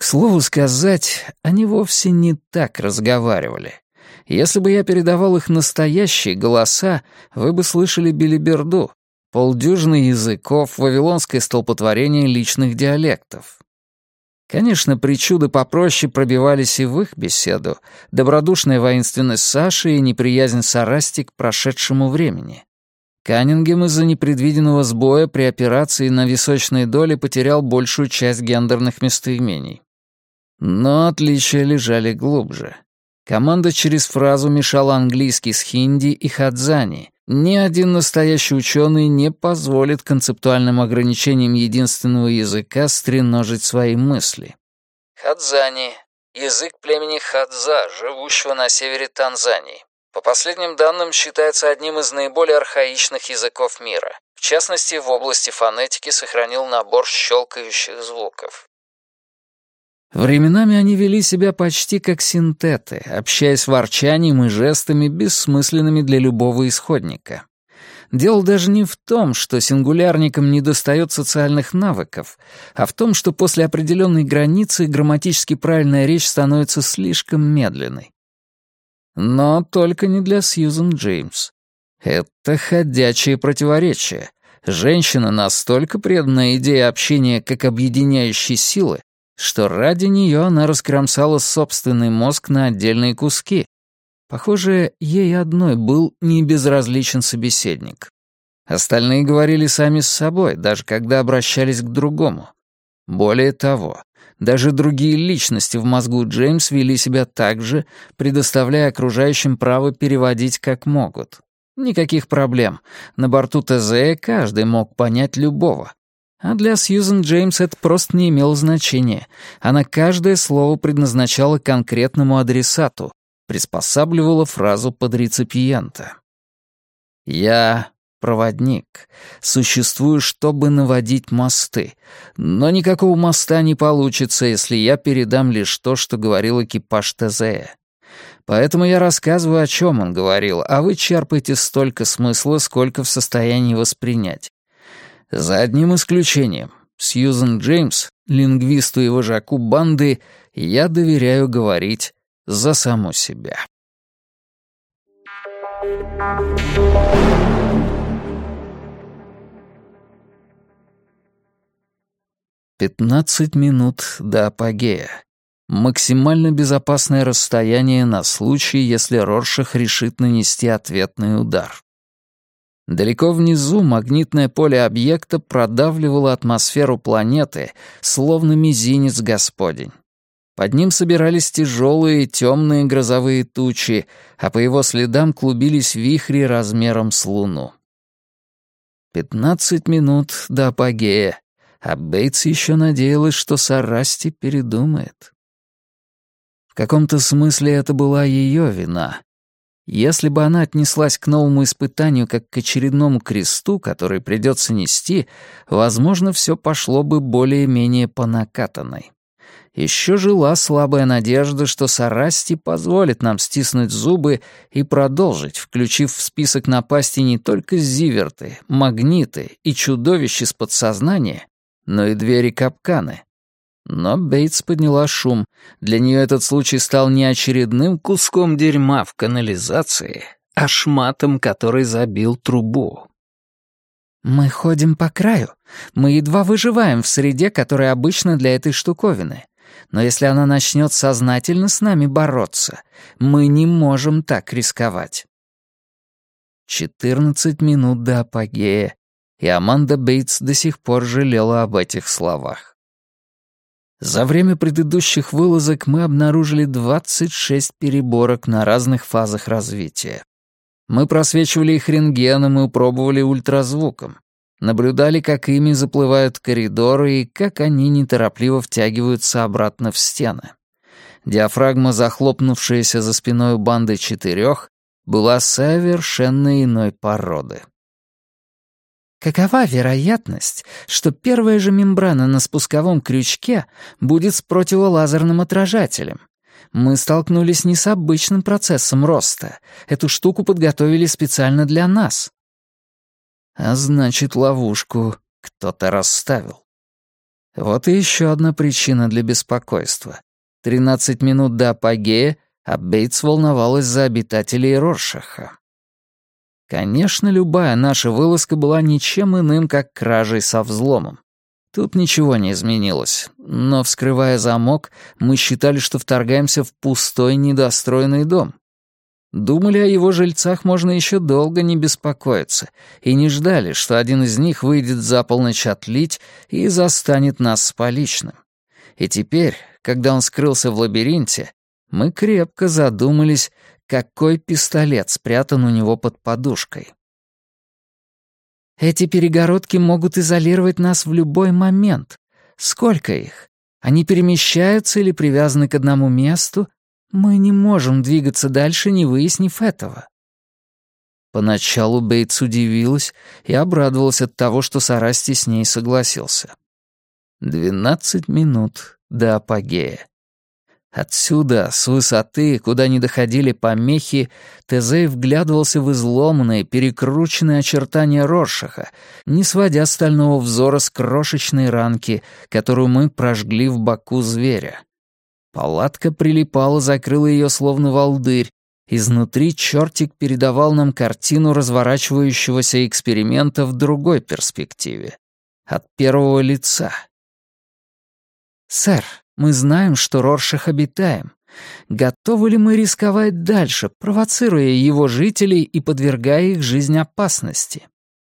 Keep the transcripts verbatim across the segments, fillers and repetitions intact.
слову сказать, они вовсе не так разговаривали. Если бы я передавал их настоящие голоса, вы бы слышали белиберду, полдюжины языков, вавилонское столпотворение личных диалектов. Конечно, причуды попроще пробивались и в их беседу, добродушная воинственность Саши и неприязнь Сарасти к прошедшему времени. Каннингем из-за непредвиденного сбоя при операции на височной доле потерял большую часть гендерных местоимений. Но отличия лежали глубже. Команда через фразу мешала английский с хинди и хадзани. Ни один настоящий ученый не позволит концептуальным ограничениям единственного языка стреножить свои мысли. Хадзани — язык племени Хадза, живущего на севере Танзании. По последним данным, считается одним из наиболее архаичных языков мира. В частности, в области фонетики сохранил набор щелкающих звуков. Временами они вели себя почти как синтеты, общаясь ворчанием и жестами, бессмысленными для любого исходника. Дело даже не в том, что сингулярникам недостает социальных навыков, а в том, что после определенной границы грамматически правильная речь становится слишком медленной. Но только не для Сьюзен Джеймс. Это ходячее противоречие. Женщина настолько предана идее общения как объединяющей силы, что ради нее она раскромсала собственный мозг на отдельные куски. Похоже, ей одной был небезразличен собеседник. Остальные говорили сами с собой, даже когда обращались к другому. Более того, даже другие личности в мозгу Джеймс вели себя так же, предоставляя окружающим право переводить как могут. Никаких проблем. На борту Тезея каждый мог понять любого. А для Сьюзен Джеймс это просто не имело значения. Она каждое слово предназначала конкретному адресату, приспосабливала фразу под реципиента. «Я проводник. Существую, чтобы наводить мосты. Но никакого моста не получится, если я передам лишь то, что говорил экипаж Тезея. Поэтому я рассказываю, о чем он говорил, а вы черпаете столько смысла, сколько в состоянии воспринять. За одним исключением. Сьюзен Джеймс, лингвисту и вожаку банды, я доверяю говорить за саму себя». Пятнадцать минут до апогея. Максимально безопасное расстояние на случай, если Роршах решит нанести ответный удар. Далеко внизу магнитное поле объекта продавливало атмосферу планеты, словно мизинец Господень. Под ним собирались тяжелые темные грозовые тучи, а по его следам клубились вихри размером с Луну. Пятнадцать минут до апогея, а Бейтс еще надеялась, что Сарасти передумает. В каком-то смысле это была ее вина. Если бы она отнеслась к новому испытанию как к очередному кресту, который придется нести, возможно, все пошло бы более-менее по накатанной. Еще жила слабая надежда, что Сарасти позволит нам стиснуть зубы и продолжить, включив в список напасти не только зиверты, магниты и чудовища из подсознания, но и двери-капканы. Но Бейтс подняла шум. Для нее этот случай стал не очередным куском дерьма в канализации, а шматом, который забил трубу. «Мы ходим по краю. Мы едва выживаем в среде, которая обычна для этой штуковины. Но если она начнет сознательно с нами бороться, мы не можем так рисковать». Четырнадцать минут до апогея, и Аманда Бейтс до сих пор жалела об этих словах. За время предыдущих вылазок мы обнаружили двадцать шесть переборок на разных фазах развития. Мы просвечивали их рентгеном и пробовали ультразвуком. Наблюдали, как ими заплывают коридоры и как они неторопливо втягиваются обратно в стены. Диафрагма, захлопнувшаяся за спиной у банды четырех, была совершенно иной породы. Какова вероятность, что первая же мембрана на спусковом крючке будет с противолазерным отражателем? Мы столкнулись не с обычным процессом роста. Эту штуку подготовили специально для нас. А значит, ловушку кто-то расставил. Вот и еще одна причина для беспокойства. Тринадцать минут до апогея, а Бейтс волновалась за обитателей Роршаха. Конечно, любая наша вылазка была ничем иным, как кражей со взломом. Тут ничего не изменилось, но, вскрывая замок, мы считали, что вторгаемся в пустой, недостроенный дом. Думали, о его жильцах можно еще долго не беспокоиться, и не ждали, что один из них выйдет за полночь отлить и застанет нас с поличным. И теперь, когда он скрылся в лабиринте, мы крепко задумались, какой пистолет спрятан у него под подушкой. «Эти перегородки могут изолировать нас в любой момент. Сколько их? Они перемещаются или привязаны к одному месту? Мы не можем двигаться дальше, не выяснив этого». Поначалу Бейтс удивилась и обрадовалась от того, что Сарасти с ней согласился. Двенадцать минут до апогея. Отсюда, с высоты, куда не доходили помехи, Тезей вглядывался в изломанные, перекрученные очертания Роршаха, не сводя стального взора с крошечной ранки, которую мы прожгли в боку зверя. Палатка прилипала, закрыла ее словно волдырь. Изнутри чертик передавал нам картину разворачивающегося эксперимента в другой перспективе. От первого лица. «Сэр, мы знаем, что Роршах обитаем. Готовы ли мы рисковать дальше, провоцируя его жителей и подвергая их жизнь опасности?»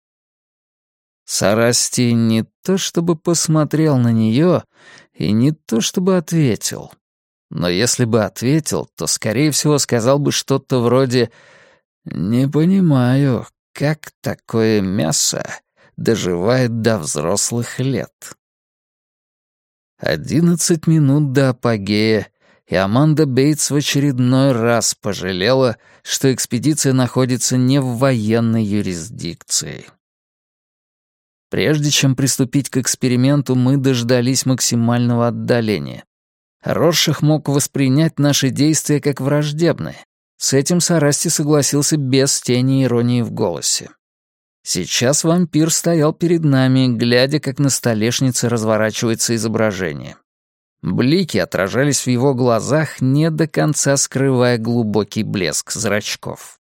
Сарасти не то чтобы посмотрел на нее, и не то чтобы ответил. Но если бы ответил, то, скорее всего, сказал бы что-то вроде «Не понимаю, как такое мясо доживает до взрослых лет». Одиннадцать минут до апогея, и Аманда Бейтс в очередной раз пожалела, что экспедиция находится не в военной юрисдикции. Прежде чем приступить к эксперименту, мы дождались максимального отдаления. Роршах мог воспринять наши действия как враждебные. С этим Сарасти согласился без тени иронии в голосе. Сейчас вампир стоял перед нами, глядя, как на столешнице разворачивается изображение. Блики отражались в его глазах, не до конца скрывая глубокий блеск зрачков.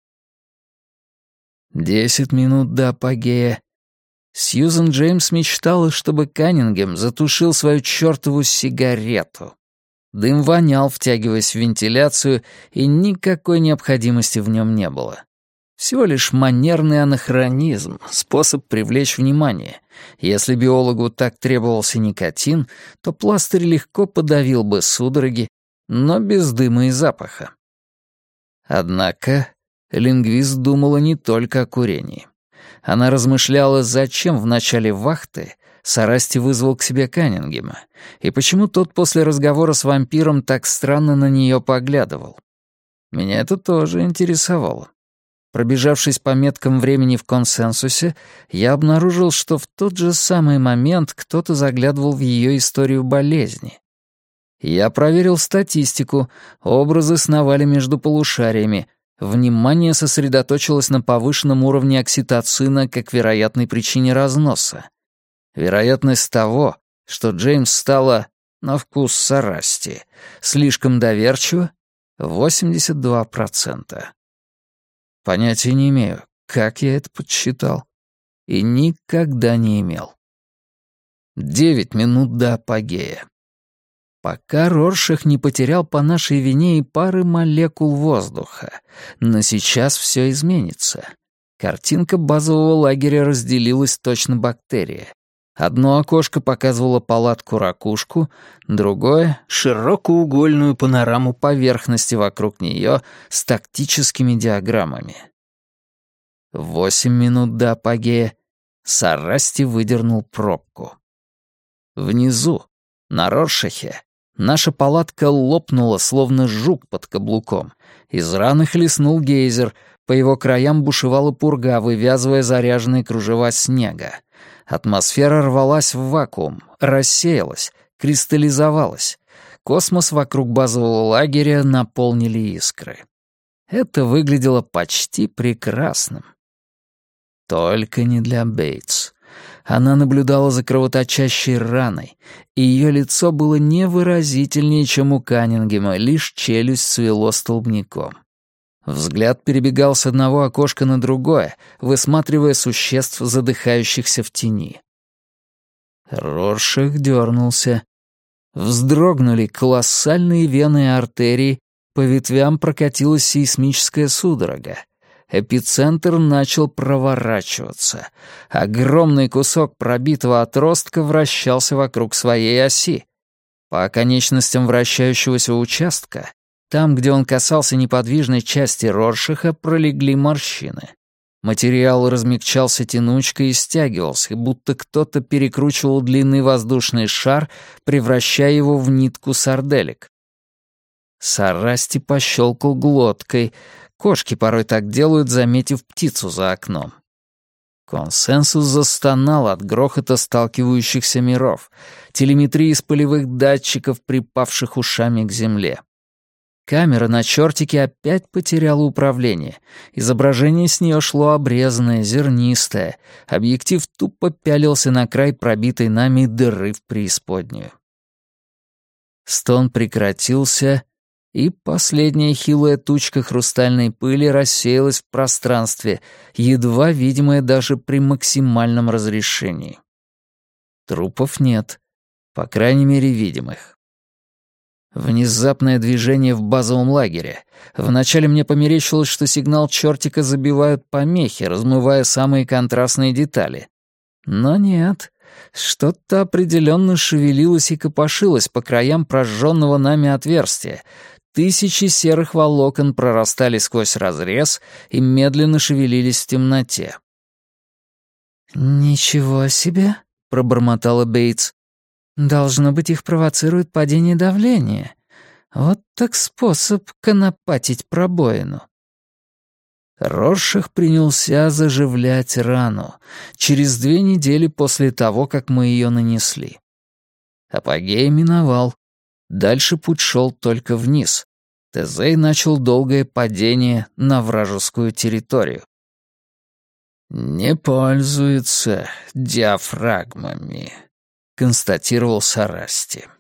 Десять минут до апогея. Сьюзен Джеймс мечтала, чтобы Каннингем затушил свою чертову сигарету. Дым вонял, втягиваясь в вентиляцию, и никакой необходимости в нем не было. Всего лишь манерный анахронизм, способ привлечь внимание. Если биологу так требовался никотин, то пластырь легко подавил бы судороги, но без дыма и запаха. Однако лингвист думала не только о курении. Она размышляла, зачем в начале вахты Сарасти вызвал к себе Каннингема, и почему тот после разговора с вампиром так странно на нее поглядывал. Меня это тоже интересовало. Пробежавшись по меткам времени в консенсусе, я обнаружил, что в тот же самый момент кто-то заглядывал в ее историю болезни. Я проверил статистику, образы сновали между полушариями, внимание сосредоточилось на повышенном уровне окситоцина как вероятной причине разноса. Вероятность того, что Джеймс стала, на вкус Сарасти, слишком доверчива, восемьдесят два процента. Понятия не имею, как я это подсчитал. И никогда не имел. Девять минут до апогея. Пока Роршах не потерял по нашей вине и пары молекул воздуха. Но сейчас все изменится. Картинка базового лагеря разделилась точно бактерии. Одно окошко показывало палатку-ракушку, другое — широкоугольную панораму поверхности вокруг нее с тактическими диаграммами. Восемь минут до апогея Сарасти выдернул пробку. Внизу, на Роршахе, наша палатка лопнула, словно жук под каблуком. Из раны хлестнул гейзер, по его краям бушевала пурга, вывязывая заряженные кружева снега. Атмосфера рвалась в вакуум, рассеялась, кристаллизовалась. Космос вокруг базового лагеря наполнили искры. Это выглядело почти прекрасным. Только не для Бейтс. Она наблюдала за кровоточащей раной, и ее лицо было невыразительнее, чем у Каннингема, лишь челюсть свело столбняком. Взгляд перебегал с одного окошка на другое, высматривая существ, задыхающихся в тени. Роршах дернулся. Вздрогнули колоссальные вены и артерии, по ветвям прокатилась сейсмическая судорога. Эпицентр начал проворачиваться. Огромный кусок пробитого отростка вращался вокруг своей оси. По оконечностям вращающегося участка, там, где он касался неподвижной части Роршаха, пролегли морщины. Материал размягчался тянучкой и стягивался, будто кто-то перекручивал длинный воздушный шар, превращая его в нитку сарделек. Сарасти пощелкал глоткой. Кошки порой так делают, заметив птицу за окном. Консенсус застонал от грохота сталкивающихся миров, телеметрии из полевых датчиков, припавших ушами к земле. Камера на чертике опять потеряла управление. Изображение с нее шло обрезанное, зернистое. Объектив тупо пялился на край пробитой нами дыры в преисподнюю. Стон прекратился, и последняя хилая тучка хрустальной пыли рассеялась в пространстве, едва видимая даже при максимальном разрешении. Трупов нет, по крайней мере, видимых. Внезапное движение в базовом лагере. Вначале мне померещилось, что сигнал чертика забивают помехи, размывая самые контрастные детали. Но нет, что-то определенно шевелилось и копошилось по краям прожженного нами отверстия. Тысячи серых волокон прорастали сквозь разрез и медленно шевелились в темноте. «Ничего себе», — пробормотала Бейтс. «Должно быть, их провоцирует падение давления. Вот так способ конопатить пробоину». Роршах принялся заживлять рану через две недели после того, как мы ее нанесли. Апогей миновал. Дальше путь шел только вниз. Тезей начал долгое падение на вражескую территорию. «Не пользуется диафрагмами», — констатировал Сарасти.